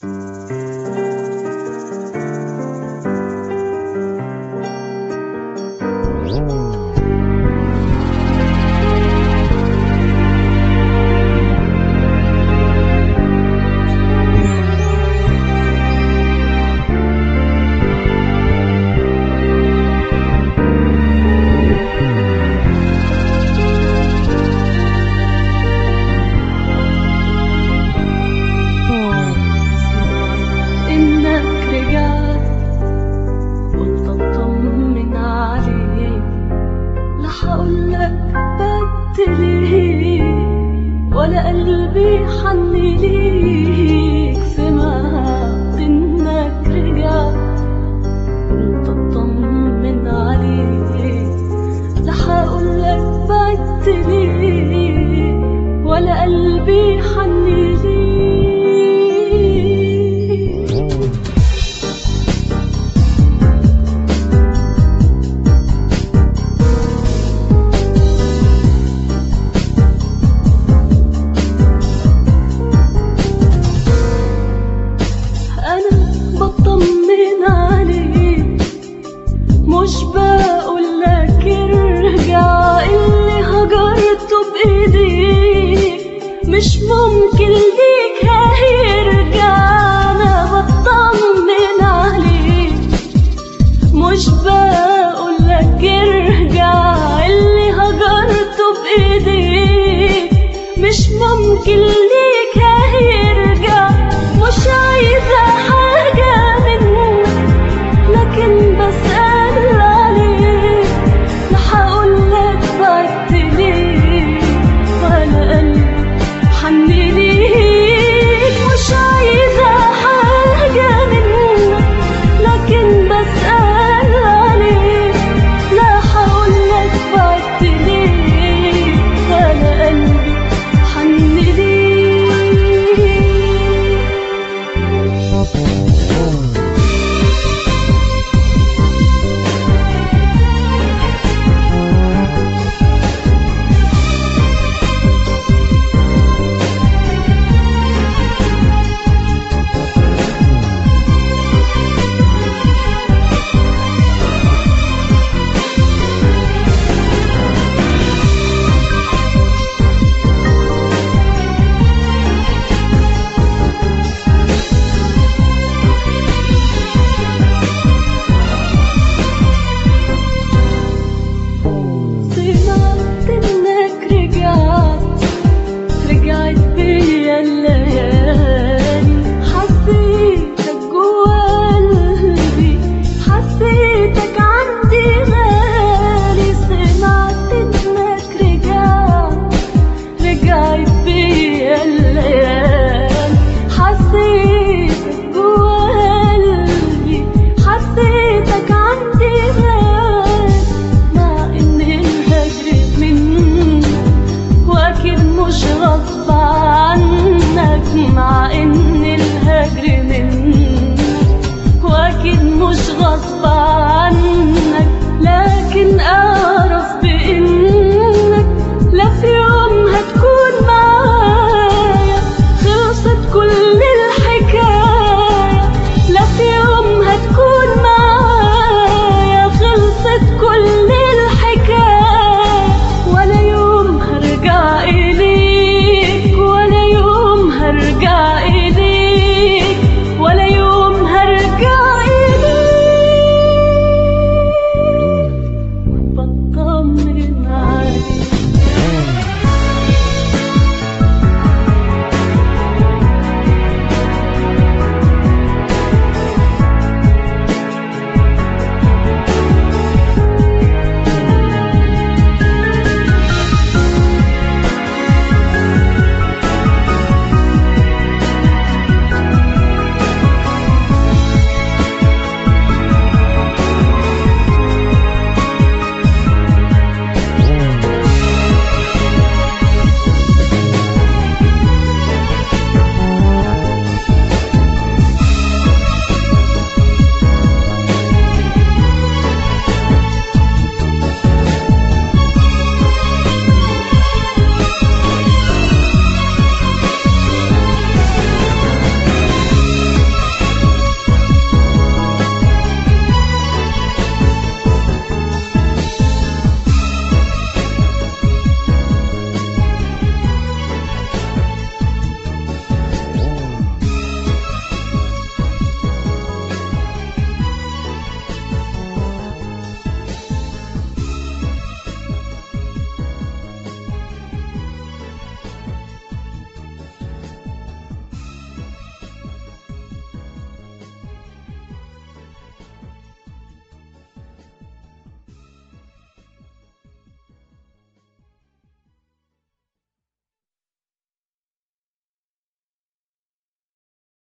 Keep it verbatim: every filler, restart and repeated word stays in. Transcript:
ولا قلبي حن ليك، سمعت انك رجعت قلت اطمن عليك. رح اقولك بعدت ليك ولا قلبي حن ليك. مش بقولك ارجع، اللي هجرته بايديك مش ممكن ليك هيرجع. انا بطمن عليك، مش بقولك ارجع، اللي هجرته بايديك مش ممكن ليك هيرجع. مش عايزة حاجة منك لكن بسأل عليك. رح أقولك بعدت ليك ولا قلبي حن ليك. مش عايزة حاجة منك لكن بسأل عليك. رح أقولك بعدت ليك ولا قلبي حن ليك. رجعت بيا الليالي، حسيتك جوا قلبي، حسيتك عندي غالي. سمعت انك رجعت، رجعت بيا الليالي، حسيتك جوا قلبي، حسيتك عندي غالي. مع ان الهجر منك واكيد مش غصب عنك، مع ان